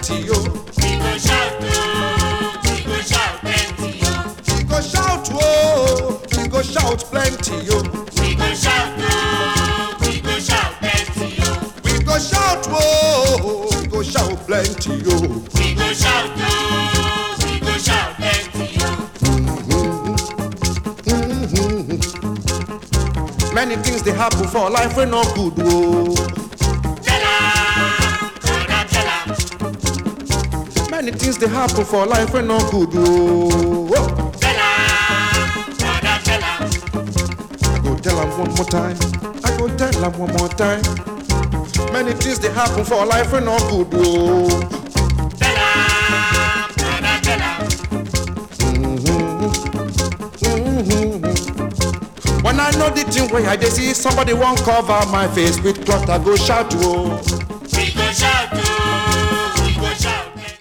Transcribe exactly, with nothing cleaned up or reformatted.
plenty, yo. We go shout, oh, we go shout plenty, yo. We go shout, oh, we go shout plenty, yo. We go shout, oh, we go shout plenty, yo. We go shout, oh, we go shout plenty, yo. We go shout, oh, we go shout plenty, yo. Many things they happen for life we no good, oh. Tell 'em, brother, tell 'em. Many things they happen for life we no good, oh. Tell 'em, brother, tell 'em. I go tell them one more time. I go tell them one more time. Many things they happen for life we no good, oh. Tell 'em, brother, tell 'em. When I know the thing where I dey see somebody won't cover my face with cloth, I go shout, oh. We go shout, oh.